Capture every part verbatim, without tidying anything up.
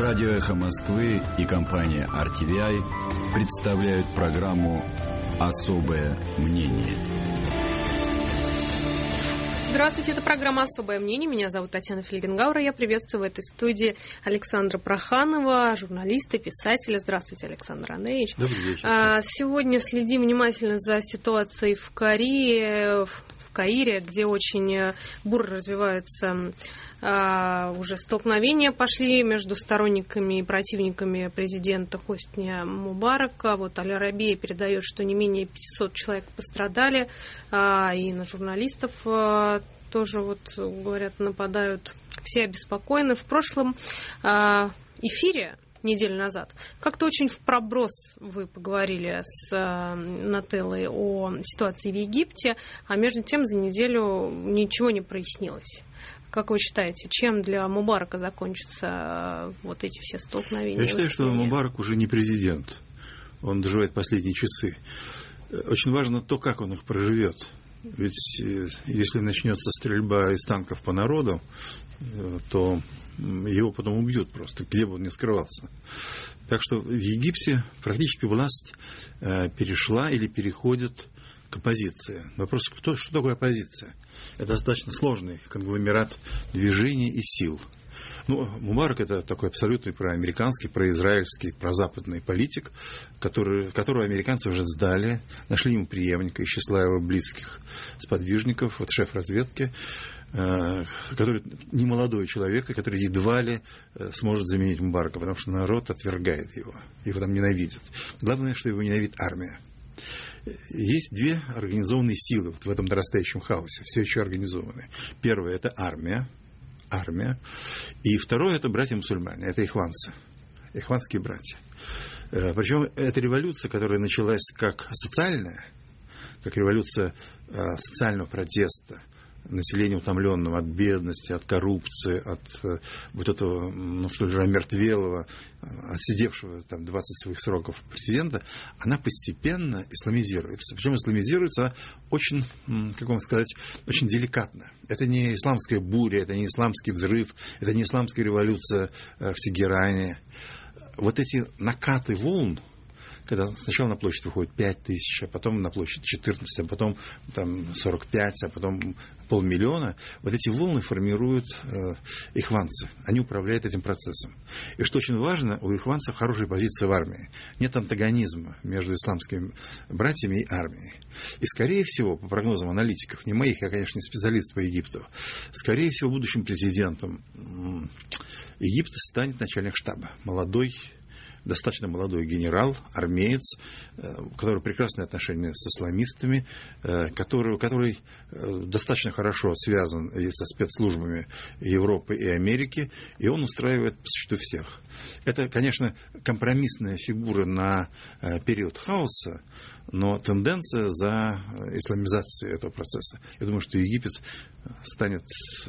Радио «Эхо Москвы» и компания ар ти ви ай представляют программу «Особое мнение». Здравствуйте, это программа «Особое мнение». Меня зовут Татьяна Фельгенгауэр. Я приветствую в этой студии Александра Проханова, журналиста, писателя. Здравствуйте, Александр Андреевич. Добрый вечер. Сегодня следим внимательно за ситуацией в Корее, в Каире, где очень бурно развиваются Uh, уже столкновения пошли между сторонниками и противниками президента Хосни Мубарака. Вот Аль-Арабия передает, что не менее пятьсот человек пострадали, uh, и на журналистов uh, тоже, вот, говорят, нападают. Все обеспокоены. В прошлом uh, эфире неделю назад как-то очень в проброс вы поговорили с uh, Нателлой о ситуации в Египте, а между тем за неделю ничего не прояснилось. Как вы считаете, чем для Мубарака закончатся вот эти все столкновения? Я считаю, что Мубарак уже не президент. Он доживает последние часы. Очень важно то, как он их проживет. Ведь если начнется стрельба из танков по народу, то его потом убьют просто, где бы он ни скрывался. Так что в Египте практически власть перешла или переходит к оппозиции. Вопрос, кто, что такое оппозиция? Это достаточно сложный конгломерат движений и сил. Ну, Мубарак – это такой абсолютный проамериканский, произраильский, прозападный политик, который, которого американцы уже сдали, нашли ему преемника из числа его близких сподвижников, вот шеф разведки, э, который не молодой человек, и который едва ли э, сможет заменить Мубарака, потому что народ отвергает его, его там ненавидит. Главное, что его ненавидит армия. Есть две организованные силы вот в этом дорастающем хаосе, все еще организованные. Первое – это армия, армия. И второе – это братья-мусульмане, это ихванцы, ихванские братья. Причем это революция, которая началась как социальная, как революция социального протеста, населения утомленного от бедности, от коррупции, от вот этого, ну что же, омертвелого, отсидевшего там двадцать своих сроков президента, она постепенно исламизируется. Причем исламизируется очень, как вам сказать, очень деликатно. Это не исламская буря, это не исламский взрыв, это не исламская революция в Тегеране. Вот эти накаты волн, когда сначала на площадь выходит пять тысяч, а потом на площадь четырнадцать, а потом там сорок пять, а потом полмиллиона, вот эти волны формируют э, ихванцы. Они управляют этим процессом. И что очень важно, у ихванцев хорошая позиция в армии. Нет антагонизма между исламскими братьями и армией. И, скорее всего, по прогнозам аналитиков, не моих, я, конечно, не специалист по Египту, скорее всего, будущим президентом Египта станет начальник штаба. Молодой, достаточно молодой генерал, армеец, у которого прекрасные отношения с исламистами, который, который достаточно хорошо связан и со спецслужбами Европы и Америки, и он устраивает по существу всех. Это, конечно, компромиссная фигура на период хаоса, но тенденция за исламизацией этого процесса. Я думаю, что Египет станет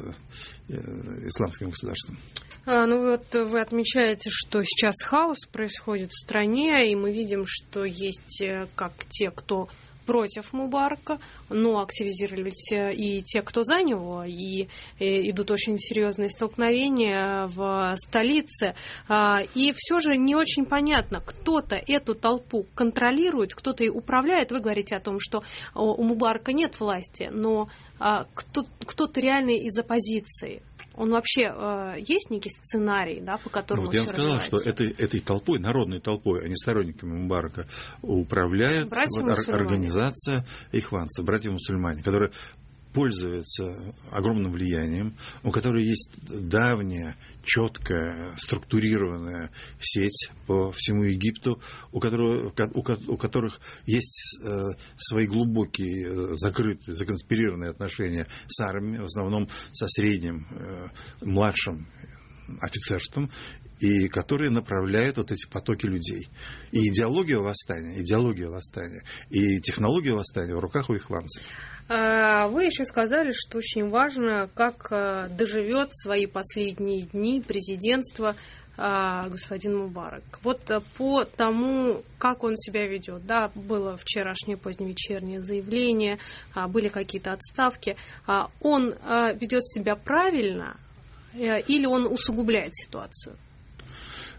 исламским государством. А, ну вот вы отмечаете, что сейчас хаос происходит в стране, и мы видим, что есть как те, кто против Мубарака, но активизировались и те, кто за него, и, и идут очень серьезные столкновения в столице. И все же не очень понятно, кто-то эту толпу контролирует, кто-то и управляет. Вы говорите о том, что у Мубарака нет власти, но кто, кто-то реально из оппозиции. Он вообще э, есть некий сценарий, да, по которому ну, вот все я сказал, что этой, этой толпой, народной толпой, а не сторонниками Мубарака, управляет вот, организация ихванцев, братья-мусульмане, которые пользуются огромным влиянием, у которой есть давняя, четкая, структурированная сеть по всему Египту, у, которого, у которых есть свои глубокие, закрытые, законспирированные отношения с армией, в основном со средним, младшим офицерством, и которые направляют вот эти потоки людей. И идеология восстания, идеология восстания, и технология восстания в руках у ихванцев. Вы еще сказали, что очень важно, как доживет свои последние дни президентства господин Мубарак. Вот по тому, как он себя ведет, да, было вчерашнее поздневечернее заявление, были какие-то отставки, он ведет себя правильно или он усугубляет ситуацию?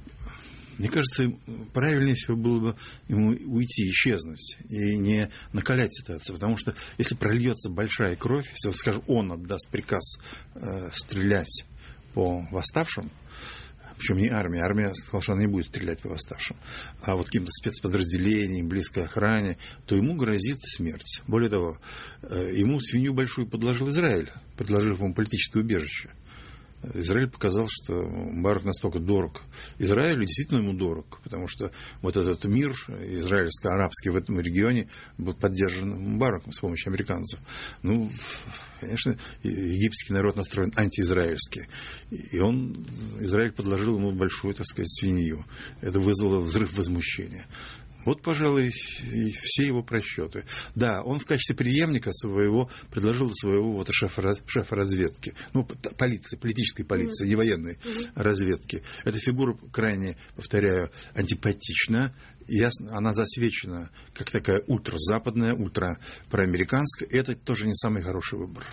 Мне кажется, правильнее всего было бы ему уйти, исчезнуть и не накалять ситуацию. Потому что если прольется большая кровь, если, вот, скажем, он отдаст приказ э, стрелять по восставшим, причем не армия, армия сказала, что она не будет стрелять по восставшим, а вот каким-то спецподразделениям, близкой охране, то ему грозит смерть. Более того, э, ему свинью большую подложил Израиль, предложив ему политическое убежище. Израиль показал, что Мубарак настолько дорог Израилю, действительно ему дорог, потому что вот этот мир израильско-арабский в этом регионе был поддержан Мубараком с помощью американцев. Ну, конечно, египетский народ настроен антиизраильский. И он, Израиль подложил ему большую, так сказать, свинью. Это вызвало взрыв возмущения. Вот, пожалуй, и все его просчеты. Да, он в качестве преемника своего предложил своего вот шефа, шефа разведки. Ну, полиции, политической полиции, mm-hmm. не военной mm-hmm. разведки. Эта фигура крайне, повторяю, антипатична. Ясно, она засвечена как такая ультразападная, ультрапроамериканская. Это тоже не самый хороший выбор.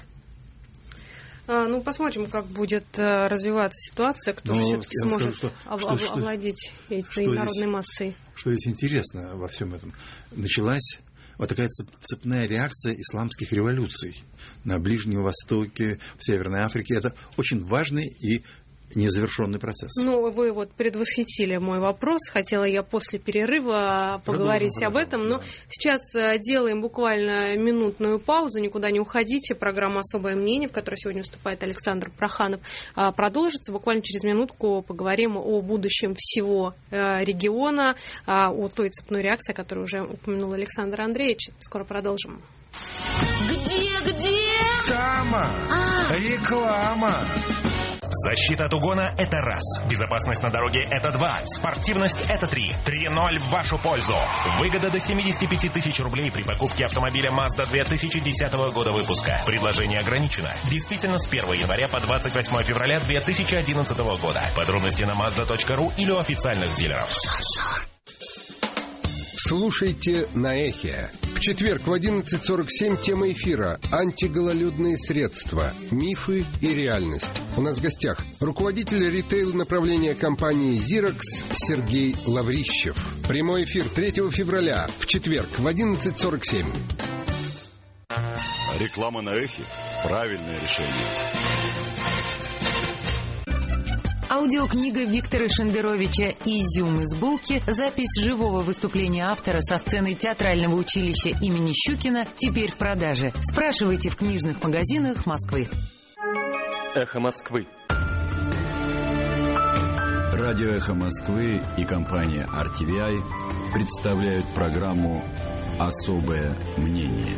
Ну, посмотрим, как будет развиваться ситуация, кто же все-таки сможет скажу, что, ов- что, ов- овладеть что, этой что народной здесь, массой. Что здесь интересно во всем этом? Началась вот такая цепная реакция исламских революций на Ближнем Востоке, в Северной Африке. Это очень важный и незавершенный процесс. Ну, вы вот предвосхитили мой вопрос. Хотела я после перерыва поговорить продолжим, об этом. Но да. Сейчас делаем буквально минутную паузу. Никуда не уходите. Программа «Особое мнение», в которой сегодня выступает Александр Проханов, продолжится. Буквально через минутку поговорим о будущем всего региона, о той цепной реакции, которую уже упомянул Александр Андреевич. Скоро продолжим. Где, где? Тама! А? Реклама! Защита от угона – это раз. Безопасность на дороге – это два. Спортивность – это три. три ноль в вашу пользу. Выгода до семьдесят пять тысяч рублей при покупке автомобиля Mazda две тысячи десятого года выпуска. Предложение ограничено. Действительно с первого января по двадцать восьмое февраля две тысячи одиннадцатого года. Подробности на mazda точка ру или у официальных дилеров. Слушайте на Эхе. В четверг в одиннадцать сорок семь тема эфира «Антигололедные средства. Мифы и реальность». У нас в гостях руководитель ритейл-направления компании «Зирокс» Сергей Лаврищев. Прямой эфир третьего февраля в четверг в одиннадцать сорок семь. Реклама на Эхе – правильное решение. Аудиокнига Виктора Шендеровича «Изюм из булки», запись живого выступления автора со сцены театрального училища имени Щукина теперь в продаже. Спрашивайте в книжных магазинах Москвы. Эхо Москвы. Радио «Эхо Москвы» и компания ар ти ви ай представляют программу «Особое мнение».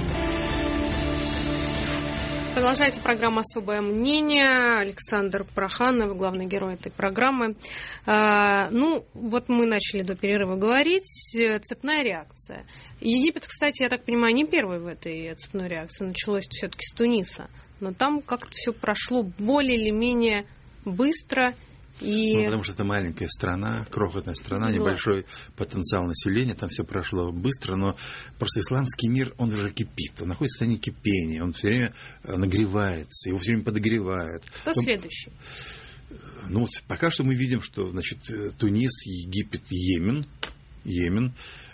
Продолжается программа «Особое мнение». Александр Проханов, главный герой этой программы. А, ну, вот мы начали до перерыва говорить. Цепная реакция. Египет, кстати, я так понимаю, не первый в этой цепной реакции. Началось все-таки с Туниса. Но там как-то все прошло более или менее быстро. И... Ну, потому что это маленькая страна, крохотная страна, небольшой потенциал населения, там все прошло быстро, но просто исламский мир, он уже кипит, он находится в состоянии кипения, он все время нагревается, его все время подогревают. Кто он... следующий? Ну, вот пока что мы видим, что, значит, Тунис, Египет, Йемен, Йемен,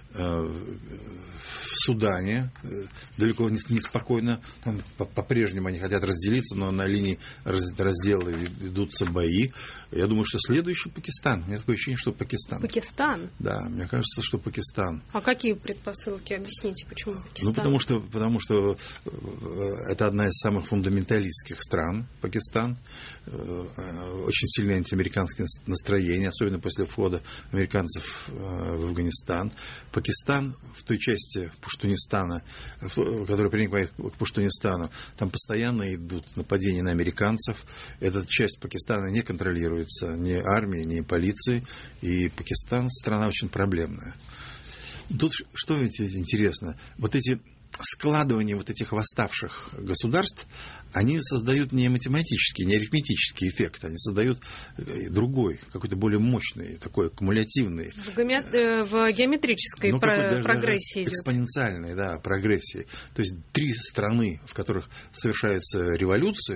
в Судане далеко не спокойно, там по-прежнему они хотят разделиться, но на линии раздела ведутся бои. Я думаю, что следующий Пакистан. У меня такое ощущение, что Пакистан. Пакистан? Да, мне кажется, что Пакистан. А какие предпосылки? Объясните, почему Пакистан? Ну, потому что, потому что это одна из самых фундаменталистских стран, Пакистан. Очень сильное антиамериканское настроение, особенно после входа американцев в Афганистан. Пакистан в той части Пуштунистана, которая приникает к Пуштунистану, там постоянно идут нападения на американцев. Эта часть Пакистана не контролируется ни армией, ни полицией. И Пакистан страна очень проблемная. Тут что ведь интересно, вот эти складывания вот этих восставших государств, они создают не математический, не арифметический эффект, они создают другой, какой-то более мощный, такой аккумулятивный. В, геоме... в геометрической ну, про... прогрессии идет. Экспоненциальной, да, прогрессии. То есть три страны, в которых совершаются революции,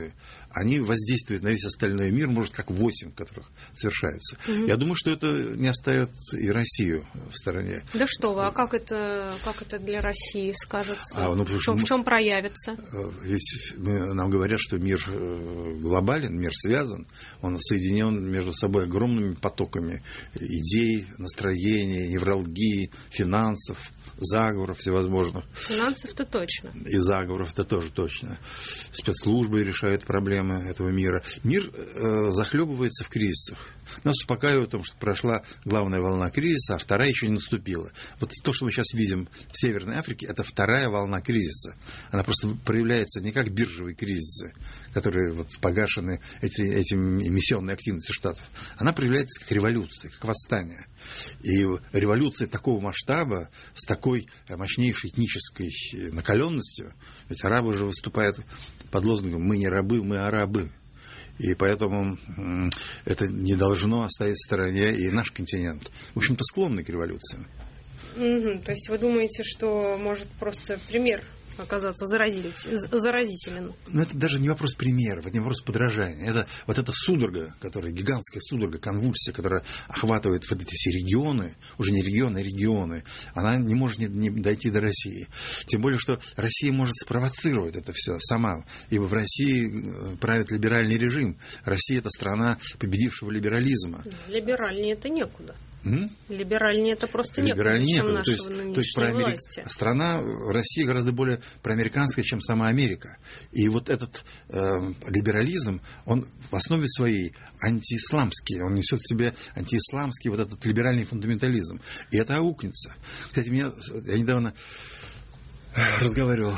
они воздействуют на весь остальной мир, может, как восемь, которых совершаются. Угу. Я думаю, что это не оставит и Россию в стороне. Да что вы, а как это, как это для России скажется? А, ну, в, чем, в чем проявится? Ведь мы, нам говорят, что мир глобален, мир связан, он соединен между собой огромными потоками идей, настроений, невралгии, финансов, заговоров всевозможных. Финансов-то точно. И заговоров-то тоже точно. Спецслужбы решают проблемы этого мира. Мир э, захлебывается в кризисах. Нас успокаивают о том, что прошла главная волна кризиса, а вторая еще не наступила. Вот то, что мы сейчас видим в Северной Африке, это вторая волна кризиса. Она просто проявляется не как биржевые кризисы, которые вот погашены эти, этим эмиссионной активностью Штатов. Она проявляется как революция, как восстание. И революция такого масштаба, с такой мощнейшей этнической накаленностью, ведь арабы же выступают под лозунгом «мы не рабы, мы арабы». И поэтому это не должно оставить в стороне и наш континент. В общем-то, склонный к революциям. Угу, то есть вы думаете, что может просто пример оказаться заразителен? Но это даже не вопрос примеров, это не вопрос подражания. Это вот эта судорога, которая, гигантская судорога, конвульсия, которая охватывает вот эти все регионы, уже не регионы, а регионы, она не может не, не дойти до России. Тем более, что Россия может спровоцировать это все сама, ибо в России правит либеральный режим. Россия – это страна победившего либерализма. Либеральнее это некуда. М? Либеральнее это просто некуда, чем нашего то есть, нынешней то есть про Америк... власти. Страна, Россия гораздо более проамериканская, чем сама Америка. И вот этот э, либерализм, он в основе своей антиисламский, он несет в себе антиисламский вот этот либеральный фундаментализм. И это аукнется. Кстати, меня, я недавно разговаривал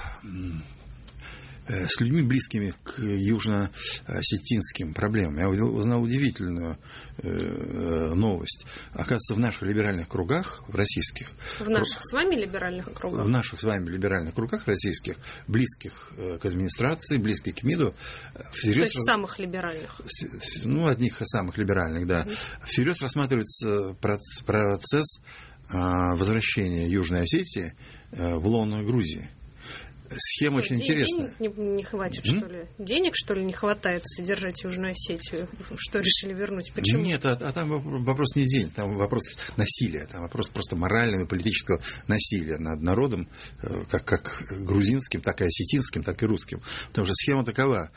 с людьми, близкими к южно-осетинским проблемам. Я узнал удивительную э, новость. Оказывается, в наших либеральных кругах, в российских... В наших с вами либеральных кругах? В наших с вами либеральных кругах российских, близких к администрации, близких к МИДу... Всерьез, то есть самых либеральных? Ну, одних из самых либеральных, да. Mm-hmm. Всерьез рассматривается процесс возвращения Южной Осетии в лоно Грузии. Схема очень Ден- интересная. Денег не, не хватит, mm? что ли? Денег, что ли, не хватает содержать Южную Осетию? Что решили вернуть? Почему? Нет, а, а там вопрос не денег, там вопрос насилия, там вопрос просто морального и политического насилия над народом, как, как грузинским, так и осетинским, так и русским. Потому что схема такова.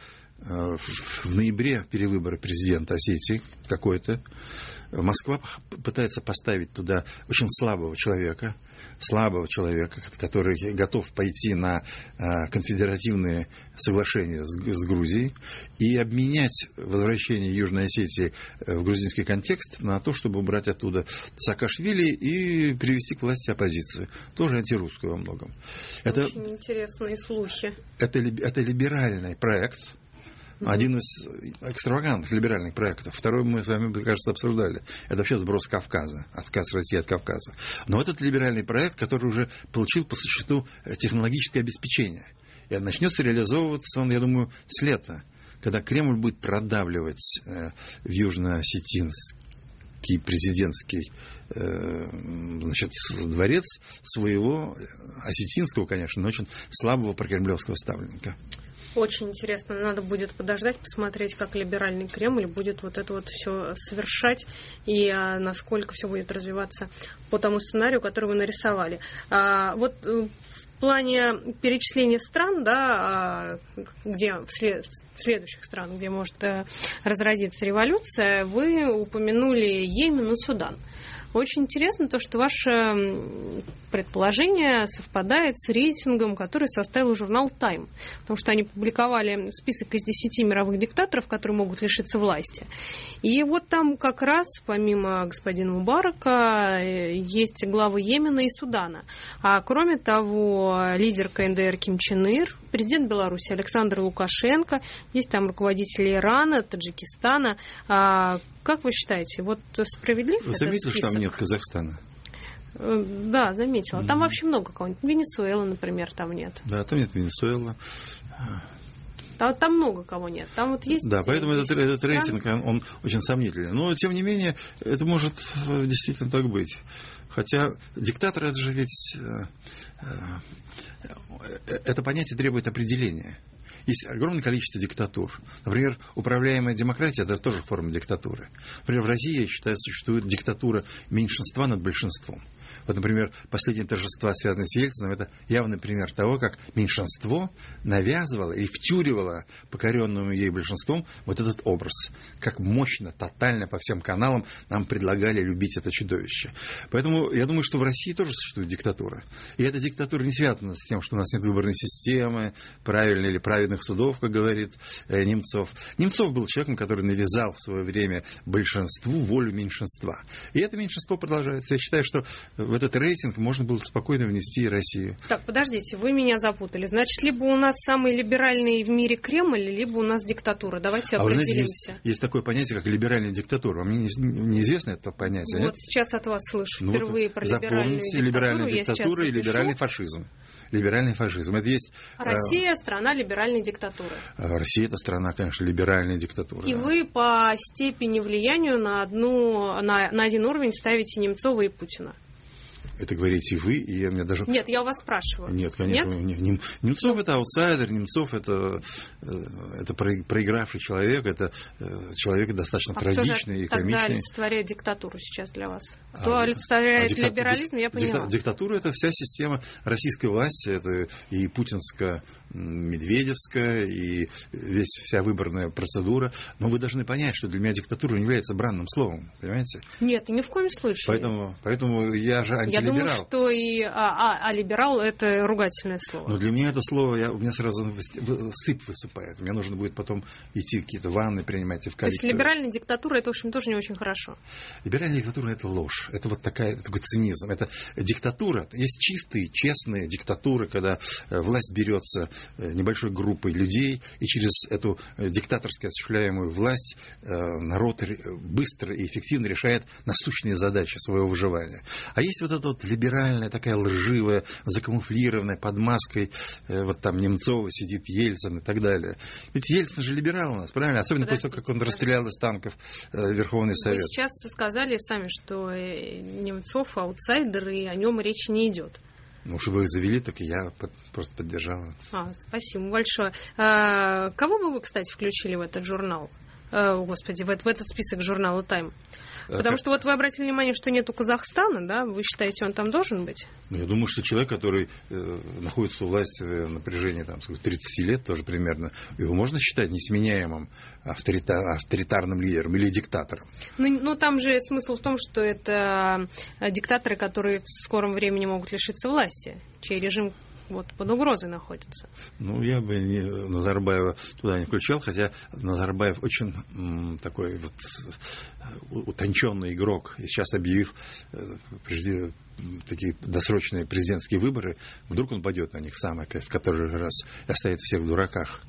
В ноябре перевыборы президента Осетии какой-то. Москва пытается поставить туда очень слабого человека, слабого человека, который готов пойти на конфедеративные соглашения с Грузией и обменять возвращение Южной Осетии в грузинский контекст на то, чтобы убрать оттуда Саакашвили и привести к власти оппозицию. Тоже антирусскую во многом. Это, очень интересные слухи. Это, это либеральный проект. Один из экстравагантных либеральных проектов. Второй мы с вами, кажется, обсуждали. Это вообще сброс Кавказа, отказ России от Кавказа. Но этот либеральный проект, который уже получил по существу технологическое обеспечение. И начнется реализовываться он, я думаю, с лета, когда Кремль будет продавливать в южно-осетинский президентский значит, дворец своего осетинского, конечно, но очень слабого прокремлевского ставленника. Очень интересно. Надо будет подождать, посмотреть, как либеральный Кремль будет вот это вот все совершать и а, насколько все будет развиваться по тому сценарию, который вы нарисовали. А, вот в плане перечисления стран, да, где в, след, в следующих стран, где может а, разразиться революция, вы упомянули Йемен и Судан. Очень интересно то, что ваше предположение совпадает с рейтингом, который составил журнал Time, потому что они публиковали список из десяти мировых диктаторов, которые могут лишиться власти. И вот там как раз, помимо господина Мубарака, есть главы Йемена и Судана. А кроме того, лидер ка эн дэ эр Ким Чен Ир, президент Беларуси Александр Лукашенко, есть там руководители Ирана, Таджикистана. Как вы считаете, вот справедлив вы этот заметили, список? Что там нет Казахстана? Да, заметила. Там mm-hmm. вообще много кого-нибудь. Венесуэлы, например, там нет. Да, там нет Венесуэлы. Там, там много кого нет. Там вот есть. Да, поэтому есть этот, этот рейтинг, он, он очень сомнительный. Но, тем не менее, это может действительно так быть. Хотя диктатор, это же ведь... Это понятие требует определения. есть огромное количество диктатур. Например, управляемая демократия – это тоже форма диктатуры. Например, в России, я считаю, существует диктатура меньшинства над большинством. Вот, например, последние торжества, связанные с Ельциным, это явный пример того, как меньшинство навязывало или втюривало покоренному ей большинством вот этот образ. Как мощно, тотально по всем каналам нам предлагали любить это чудовище. Поэтому я думаю, что в России тоже существует диктатура. И эта диктатура не связана с тем, что у нас нет выборной системы, правильной или праведных судов, как говорит э, Немцов. Немцов был человеком, который навязал в свое время большинству волю меньшинства. И это меньшинство продолжается. Я считаю, что в этот рейтинг можно было спокойно внести и Россию. Так, подождите, вы меня запутали. Значит, либо у нас самый либеральный в мире Кремль, либо у нас диктатура. Давайте а определимся. Вы знаете, есть, есть такое понятие, как либеральная диктатура. Вам не, неизвестно это понятие? Вот нет? сейчас от вас слышу ну, впервые вот про либеральную диктатуру. Либеральная диктатура и либеральный фашизм. Либеральный фашизм. Это есть, Россия – страна либеральной диктатуры. Россия – это страна, конечно, либеральной диктатуры. И да. вы по степени влияния на, одну, на, на один уровень ставите Немцова и Путина. Это говорите вы, и я мне даже... Нет, я у вас спрашиваю. Нет, конечно. Нет? Нем... Немцов ну... это аутсайдер, Немцов это, это проигравший человек, это человек достаточно а трагичный и комичный. Тогда олицетворяет диктатуру сейчас для вас? Кто а, олицетворяет а либерализм, я поняла. Диктатура это вся система российской власти, это и путинская, медведевская, и весь, вся выборная процедура. Но вы должны понять, что для меня диктатура не является бранным словом, понимаете? Нет, ни в коем случае. Поэтому, поэтому я же антилиберал. Я думаю, что и а, а, а либерал – это ругательное слово. Но для меня это слово, я, у меня сразу сыпь высыпает. Мне нужно будет потом идти в какие-то ванны принимать и в калитку. То есть либеральная диктатура – это, в общем, тоже не очень хорошо. Либеральная диктатура – это ложь. Это вот такая, такой цинизм. Это диктатура. Есть чистые, честные диктатуры, когда власть берется небольшой группой людей, и через эту диктаторски осуществляемую власть народ быстро и эффективно решает насущные задачи своего выживания. А есть вот эта вот либеральная, такая лживая, закамуфлированная, под маской, вот там Немцова сидит, Ельцин и так далее. Ведь Ельцин же либерал у нас, правильно? Особенно Подождите, после того, как он расстрелял из танков Верховный Совет. Вы сейчас сказали сами, что Немцов аутсайдер, и о нем речи не идет. Ну, уж вы завели, так и я под, просто поддержал. А, спасибо большое. А, кого бы вы, кстати, включили в этот журнал? А, господи, в, в этот список журнала «Тайм»? Потому как... что вот вы обратили внимание, что нету Казахстана, да? Вы считаете, он там должен быть? Ну, я думаю, что человек, который э, находится у власти на протяжении там, тридцать лет, тоже примерно, его можно считать несменяемым авторитар, авторитарным лидером или диктатором. Ну, ну, там же смысл в том, что это диктаторы, которые в скором времени могут лишиться власти, чей режим вот под угрозой находится. Ну, я бы не, Назарбаева туда не включал, хотя Назарбаев очень м, такой вот утонченный игрок. И сейчас, объявив прежде такие досрочные президентские выборы, вдруг он пойдет на них сам опять, в который раз и оставит всех в дураках.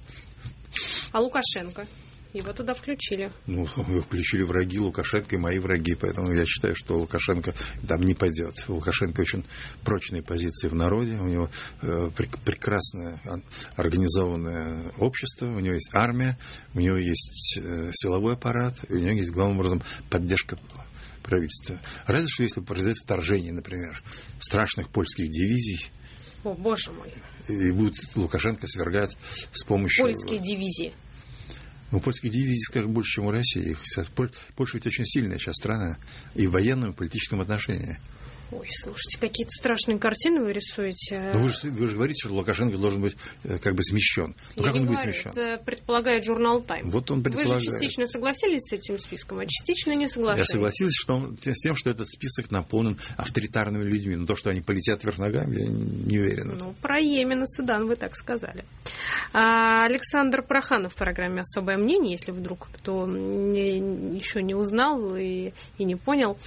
А Лукашенко? Его туда включили. Ну, его включили враги Лукашенко и мои враги, поэтому я считаю, что Лукашенко там не пойдет. У Лукашенко очень прочные позиции в народе, у него э, прекрасное организованное общество, у него есть армия, у него есть э, силовой аппарат, и у него есть, главным образом, поддержка правительства. Разве что если произойдет вторжение, например, страшных польских дивизий. О, боже мой. И будет Лукашенко свергать с помощью... Польские дивизии. Ну, польские дивизии, скажем, больше, чем у России. Польша ведь очень сильная сейчас страна и в военном, и в политическом отношении. Ой, слушайте, какие-то страшные картины вы рисуете. Ну, вы же, вы же говорите, что Лукашенко должен быть как бы смещен. Ну, как он будет смещен? Это предполагает журнал «Тайм». Вот он предполагает. Вы же частично согласились с этим списком, а частично не соглашались. Я согласился что, с тем, что этот список наполнен авторитарными людьми. Но то, что они полетят вверх ногами, я не уверен. Ну, про Йемен и Судан вы так сказали. А Александр Проханов в программе «Особое мнение», если вдруг кто не, еще не узнал и, и не понял.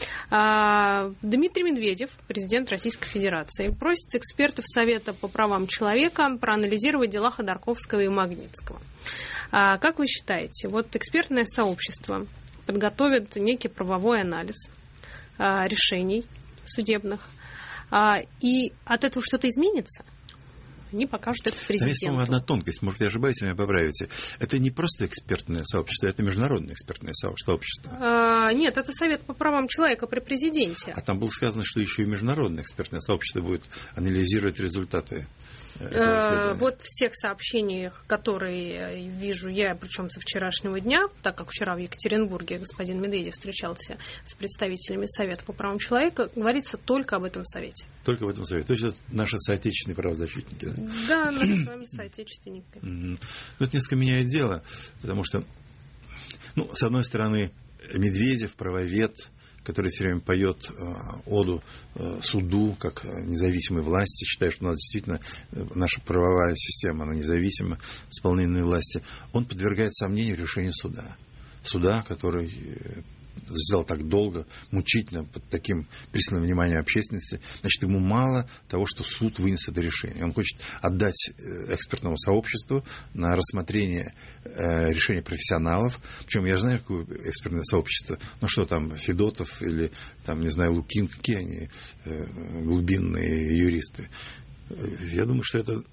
А, Дмитрий Медведев, президент Российской Федерации, просит экспертов Совета по правам человека проанализировать дела Ходорковского и Магнитского. А как вы считаете, вот экспертное сообщество подготовит некий правовой анализ а, решений судебных, а, и от этого что-то изменится? Они покажут это президенту. Есть, по-моему, одна тонкость, может, я ошибаюсь, вы меня поправите. Это не просто экспертное сообщество, это международное экспертное сообщество. А, нет, это Совет по правам человека при президенте. А там было сказано, что еще и международное экспертное сообщество будет анализировать результаты. Э, вот в всех сообщениях, которые вижу я, причем со вчерашнего дня, так как вчера в Екатеринбурге господин Медведев встречался с представителями Совета по правам человека, говорится только об этом совете. Только в этом совете. То есть это наши соотечественные правозащитники. Да, да наши с вами соотечественники. Mm-hmm. Ну, это несколько меняет дело, потому что, ну, с одной стороны, Медведев, правовед, который все время поет э, оду э, суду как независимой власти, считает, что у нас действительно э, наша правовая система, она независима, исполнительной власти, он подвергает сомнению решение суда. Суда, который э, сделал так долго, мучительно, под таким пристальным вниманием общественности, значит, ему мало того, что суд вынес это решение. Он хочет отдать экспертному сообществу на рассмотрение э, решения профессионалов. Причем я знаю, какое экспертное сообщество. Ну что там, Федотов или, там, не знаю, Лукин, какие они э, глубинные юристы. Я думаю, что это...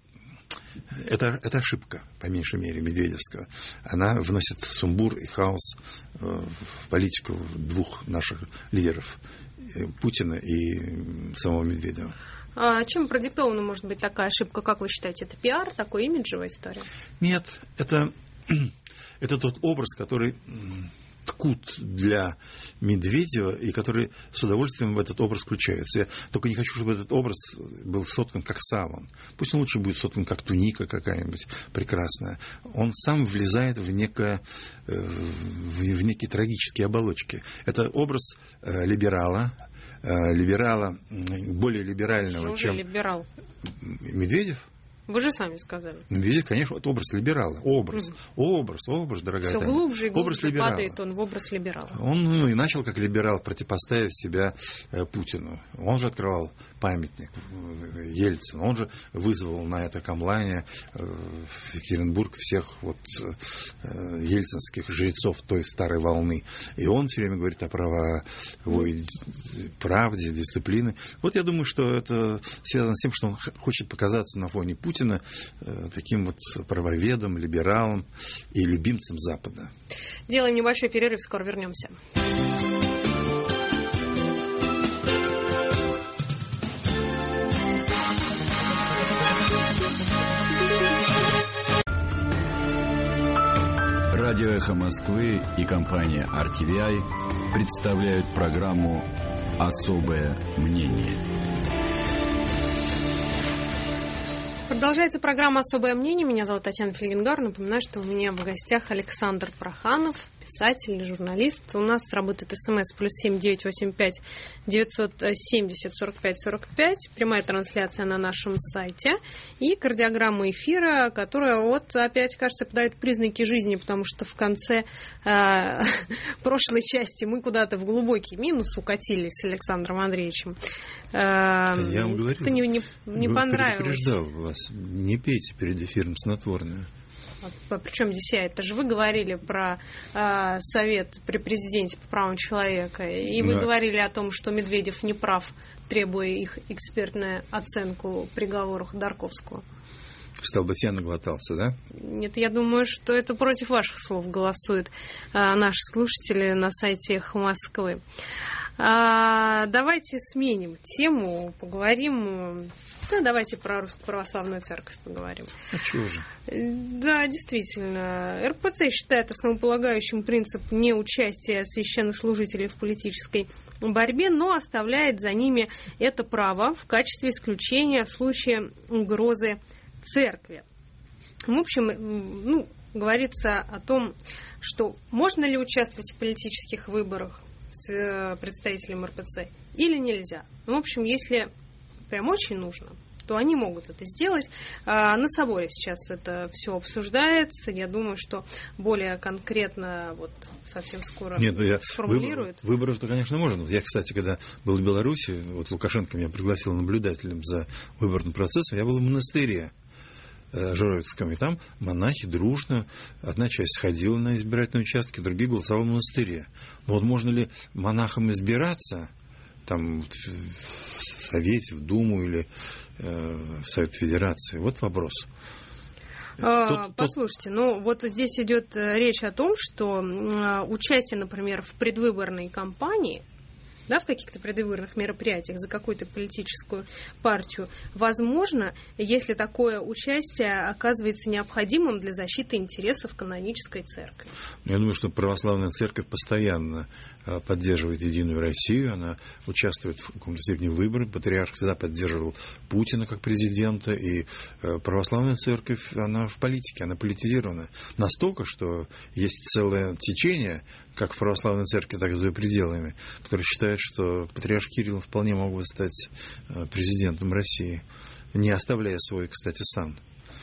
Это, это ошибка, по меньшей мере, Медведевского. Она вносит сумбур и хаос в политику двух наших лидеров, Путина и самого Медведева. А чем продиктована может быть такая ошибка, как вы считаете? Это пиар, такой имиджевая история? Нет, это, это тот образ, который ткут для Медведева и который с удовольствием в этот образ включается. Я только не хочу, чтобы этот образ был соткан как саван. Пусть он лучше будет соткан как туника какая-нибудь прекрасная. Он сам влезает в, некое, в, в некие трагические оболочки. Это образ э, либерала, э, либерала более либерального, Что чем... же либерал? Медведев? Вы же сами сказали. Медведев, конечно, это образ либерала. Образ, угу. образ, образ, дорогая Все Таня. глубже и глубже образ либерала. падает он в образ либерала. Он ну, и начал как либерал, противопоставив себя э, Путину. Он же открывал памятник Ельцину. Он же вызвал на это камлане э, в Екатеринбург всех вот, э, ельцинских жрецов той старой волны. И он все время говорит о правовой правде, дисциплине. Вот я думаю, что это связано с тем, что он хочет показаться на фоне Путина таким вот правоведом, либералом и любимцем Запада. Делаем небольшой перерыв, скоро вернемся. Радио «Эхо Москвы» и компания ар ти ви ай представляют программу «Особое мнение». Продолжается программа «Особое мнение». Меня зовут Татьяна Фельгенгар. Напоминаю, что у меня в гостях Александр Проханов, писатель, журналист. У нас работает СМС плюс семь девятьсот восемьдесят пять девятьсот семьдесят сорок пять сорок пять. Прямая трансляция на нашем сайте. И кардиограмма эфира, которая вот опять, кажется, подает признаки жизни, потому что в конце э, прошлой части мы куда-то в глубокий минус укатились с Александром Андреевичем. Э, Я вам говорил, это не, не, не понравилось. Предупреждал вас. Не пейте перед эфиром снотворное. А причем здесь я? Это же вы говорили про э, совет при президенте по правам человека. И вы да. говорили о том, что Медведев не прав, требуя их экспертную оценку приговоров Ходорковского. Стал быть, я наглотался, да? Нет, я думаю, что это против ваших слов голосуют э, наши слушатели на сайте «Эхо Москвы». А, давайте сменим тему, поговорим... Да, давайте про Русскую Православную Церковь поговорим. А чего же? Да, действительно. эр пэ цэ считает основополагающим принцип неучастия священнослужителей в политической борьбе, но оставляет за ними это право в качестве исключения в случае угрозы церкви. В общем, ну, говорится о том, что можно ли участвовать в политических выборах с представителем эр пэ цэ или нельзя. В общем, если прям очень нужно, то они могут это сделать. На соборе сейчас это все обсуждается. Я думаю, что более конкретно вот совсем скоро Нет, я сформулируют. Выбор, выборов-то, конечно, можно. Я, кстати, когда был в Беларуси, вот Лукашенко меня пригласил наблюдателем за выборным процессом, я был в монастыре Жировицком, и там монахи дружно, одна часть ходила на избирательные участки, другие голосовали в монастыре. Но вот можно ли монахам избираться там в Совете, в Думу или э, в Совет Федерации? Вот вопрос. А, тот, послушайте, тот... ну вот здесь идет речь о том, что участие, например, в предвыборной кампании да, в каких-то предвыборных мероприятиях за какую-то политическую партию, возможно, если такое участие оказывается необходимым для защиты интересов канонической церкви. Я думаю, что православная церковь постоянно поддерживает Единую Россию, она участвует в каком-то степени в выборах. Патриарх всегда поддерживал Путина как президента, и православная церковь, она в политике, она политизирована. Настолько, что есть целое течение, как в православной церкви, так и за ее пределами, которые считают, что патриарх Кирилл вполне мог бы стать президентом России, не оставляя свой, кстати, сан.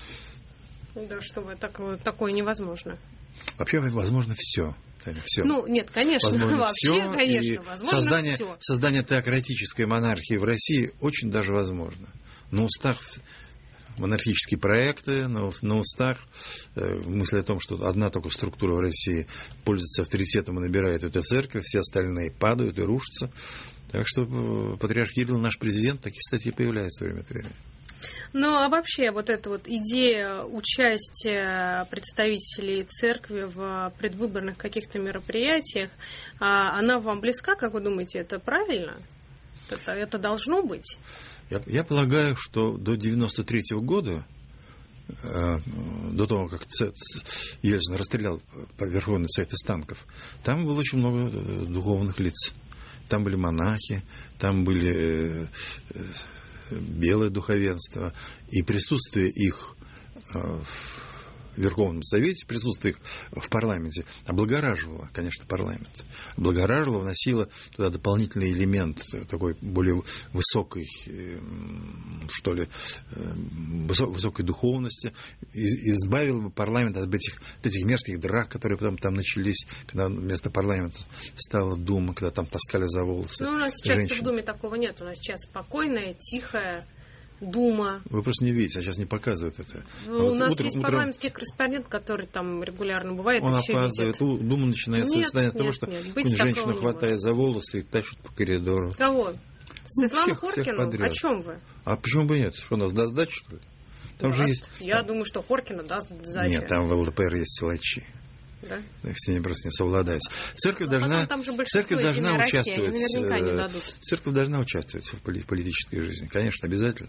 Да, что вы, так, такое невозможно. Вообще возможно все. Все. Ну, нет, конечно, возможно вообще, все, конечно, возможно создание, все. Создание теократической монархии в России очень даже возможно. На устах монархические проекты, на, на устах э, мысль о том, что одна только структура в России пользуется авторитетом и набирает эту церковь, все остальные падают и рушатся. Так что э, патриарх Кирилл наш президент, такие статьи появляются время от времени. Ну, а вообще вот эта вот идея участия представителей церкви в предвыборных каких-то мероприятиях, она вам близка, как вы думаете, это правильно? Это, это должно быть? Я, я полагаю, что до девяносто третьего года, э, до того, как Ельцин расстрелял Верховный Совет из танков, там было очень много духовных лиц. Там были монахи, там были... Э, э, белое духовенство, и присутствие их в Верховном Совете, присутствие их в парламенте облагораживало, конечно, парламент. Облагораживало, вносило туда дополнительный элемент такой более высокой, что ли, высокой духовности, избавило бы парламент от этих, от этих мерзких драк, которые потом там начались, когда вместо парламента стала Дума, когда там таскали за волосы. Ну, у нас сейчас женщин. в Думе такого нет. У нас сейчас спокойная, тихая Дума. Вы просто не видите, а сейчас не показывают это. Ну, а у вот нас утром, есть утром... парламентский корреспондент, который там регулярно бывает. Он и все опаздывает. видит. Дума начинается нет, заседание от того, нет, что нет. женщину хватает за волосы и тащат по коридору. Кого? Светлану всех, Хоркину? всех О чем вы? А почему бы нет? Что, у нас даст сдачу, что ли? Там да, же есть... Я там... думаю, что Хоркина даст сдачу. Нет, там в ЛДПР есть силачи. Да? С ними просто не совладать. Церковь а должна, церковь должна Россия, участвовать. Церковь должна участвовать в политической жизни. Конечно, обязательно.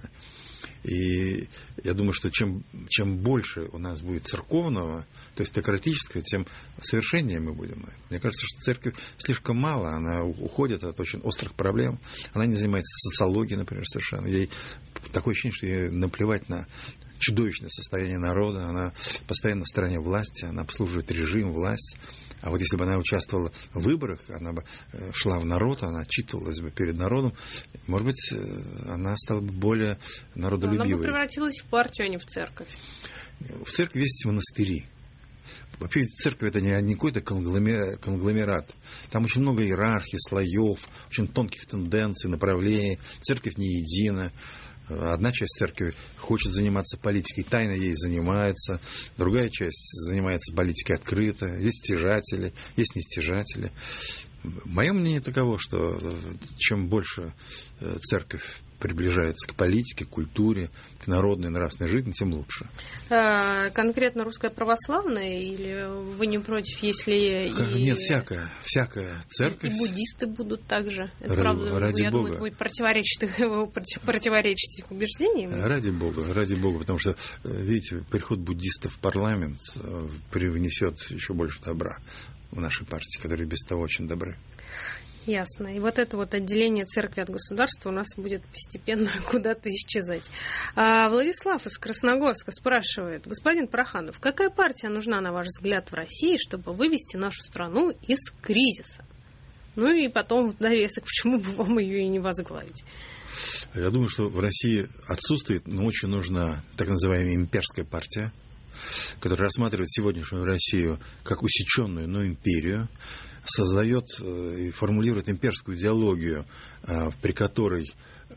И я думаю, что чем, чем больше у нас будет церковного, то есть теократического, тем совершеннее мы будем. Мне кажется, что церковь слишком мало, она уходит от очень острых проблем. Она не занимается социологией, например, совершенно. Ей такое ощущение, что ей наплевать на чудовищное состояние народа. Она постоянно в стороне власти, она обслуживает режим, власть. А вот если бы она участвовала в выборах, она бы шла в народ, она отчитывалась бы перед народом, может быть, она стала бы более народолюбивой. Она бы превратилась в партию, а не в церковь. В церкви есть монастыри. Вообще церковь это не какой-то конгломерат. Там очень много иерархий, слоев, очень тонких тенденций, направлений. Церковь не едина. Одна часть церкви хочет заниматься политикой, тайно ей занимается. Другая часть занимается политикой открыто. Есть стяжатели, есть нестяжатели. Мое мнение таково, что чем больше церковь приближается к политике, к культуре, к народной нравственной жизни, тем лучше. А, конкретно русская православная или вы не против, если... И... Нет, всякая, всякая церковь. И буддисты будут также. Это, ради, правда, ради я Бога. думаю, будет противоречить, противоречить их убеждениям. Ради Бога, ради Бога, потому что, видите, приход буддистов в парламент привнесет еще больше добра в нашей партии, которые без того очень добры. Ясно. И вот это вот отделение церкви от государства у нас будет постепенно куда-то исчезать. А Владислав из Красногорска спрашивает: господин Проханов, какая партия нужна, на ваш взгляд, в России, чтобы вывести нашу страну из кризиса? Ну и потом в довесок, почему бы вам ее и не возглавить? Я думаю, что в России отсутствует, но очень нужна так называемая имперская партия, которая рассматривает сегодняшнюю Россию как усеченную, но империю, создает и формулирует имперскую идеологию, при которой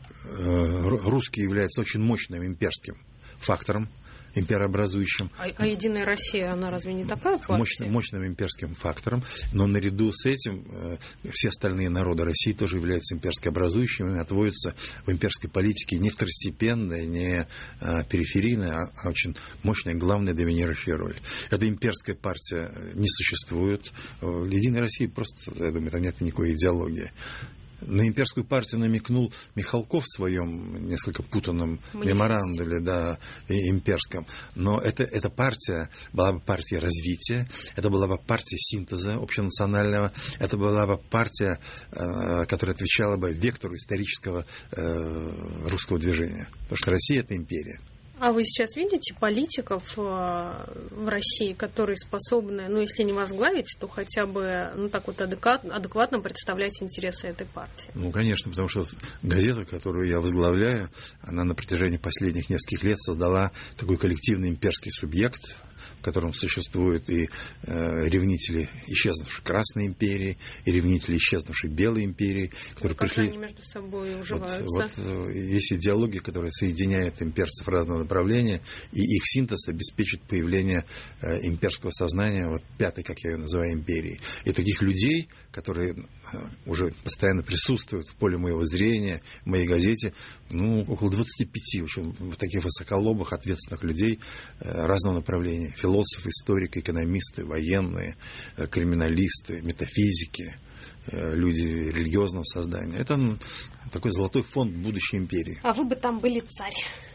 русский является очень мощным имперским фактором, имперообразующим. А, а Единая Россия, она разве не такая партия? Мощным, мощным имперским фактором, но наряду с этим э, все остальные народы России тоже являются имперскообразующими, отводятся в имперской политике не второстепенная, не э, периферийная, а, а очень мощная, главная доминирующая роль. Эта имперская партия не существует. В Единой России просто, я думаю, там нет никакой идеологии. На имперскую партию намекнул Михалков в своем несколько путанном меморандуме, да, имперском. Но это, эта партия была бы партия развития, это была бы партия синтеза общенационального, это была бы партия, которая отвечала бы вектору исторического русского движения. Потому что Россия – это империя. А вы сейчас видите политиков в России, которые способны, ну, если не возглавить, то хотя бы, ну, так вот адекватно, адекватно представлять интересы этой партии? Ну, конечно, потому что газета, которую я возглавляю, она на протяжении последних нескольких лет создала такой коллективный имперский субъект, в котором существуют и э, ревнители исчезнувшей Красной империи, и ревнители исчезнувшей Белой империи, которые как пришли... они между собой уживаются. Вот, вот есть идеология, которая соединяет имперцев разного направления, и их синтез обеспечит появление э, имперского сознания, вот пятой, как я ее называю, империи. И таких людей, которые э, уже постоянно присутствуют в поле моего зрения, в моей газете, ну, около двадцати пяти, в общем, таких высоколобых, ответственных людей э, разного направления. Философы, историки, экономисты, военные, криминалисты, метафизики, люди религиозного создания. Это такой золотой фонд будущей империи. А вы бы там были царь.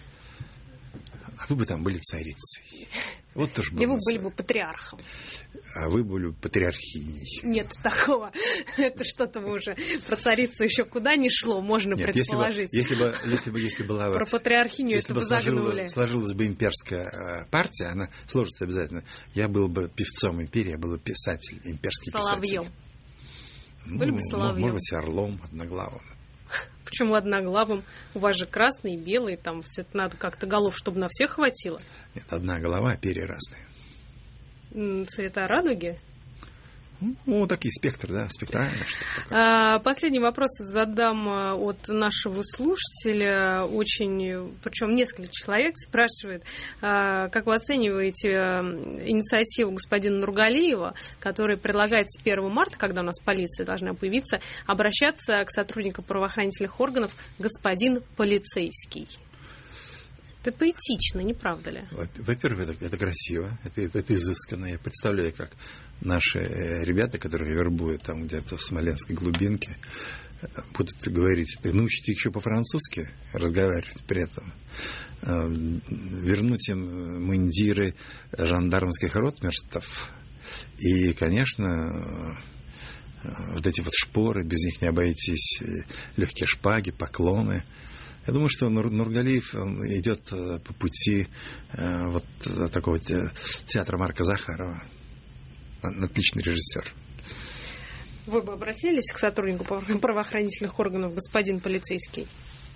А вы бы там были царицей. Вот тоже Или вы были бы патриархом. А вы были бы патриархиней. Нет такого. Это что-то вы уже про царицу еще куда ни шло, можно Нет, предположить. Если бы, если бы, если бы, если была бы... Про патриархиню это бы загнули. Сложилась бы имперская партия, она сложится обязательно. Я был бы певцом империи, я был бы писатель, имперский Соловьем. писатель. Ну, были бы Соловьем. Может быть, орлом, одноглавым. Почему одноглавым? У вас же красный, белый, там все это надо как-то голов, чтобы на всех хватило. Нет, одна голова, а перья разные. Цвета радуги? Ну, такие спектры, да, спектральные что-то. А, последний вопрос задам от нашего слушателя. Очень, причем несколько человек спрашивает, а, как вы оцениваете инициативу господина Нургалиева, который предлагает с первого марта, когда у нас полиция должна появиться, обращаться к сотрудникам правоохранительных органов господин полицейский. Это поэтично, не правда ли? Во-первых, это, это красиво, это, это, это изысканно. Я представляю, как наши ребята, которые вербуют там где-то в Смоленской глубинке, будут говорить, ты научите их еще по-французски разговаривать при этом, вернуть им мундиры жандармских ротмистров. И, конечно, вот эти вот шпоры, без них не обойтись, легкие шпаги, поклоны. Я думаю, что Нургалиев идет по пути э, вот такого театра Марка Захарова. Отличный режиссер. Вы бы обратились к сотруднику правоохранительных органов, господин полицейский?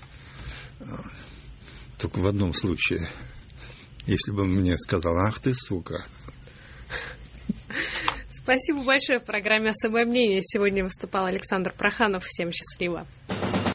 Только в одном случае. Если бы он мне сказал, ах ты, сука. Спасибо большое. В программе «Особое мнение» сегодня выступал Александр Проханов. Всем счастливо.